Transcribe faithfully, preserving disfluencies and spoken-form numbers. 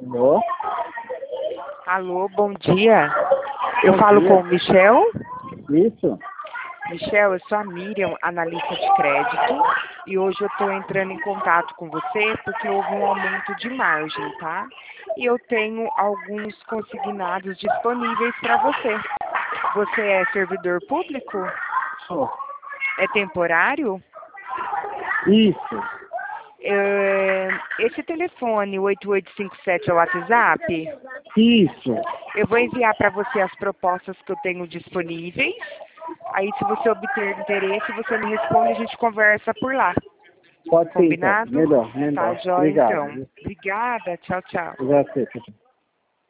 Alô? Alô, bom dia. Eu Bom falo dia. com o Michel. Isso? Michel, eu sou a Miriam, analista de crédito, e hoje eu estou entrando em contato com você porque houve um aumento de margem, tá? E eu tenho alguns consignados disponíveis para você. Você é servidor público? Sou. É temporário? Isso. É, esse telefone, oito oito cinco sete, é o WhatsApp? Isso. Eu vou enviar para você as propostas que eu tenho disponíveis. Aí, se você obter interesse, você me responde e a gente conversa por lá. Pode ser então. Combinado? Melhor, Tá, melhor. jóia, Obrigado. então. Obrigada. Tchau, tchau. Obrigado.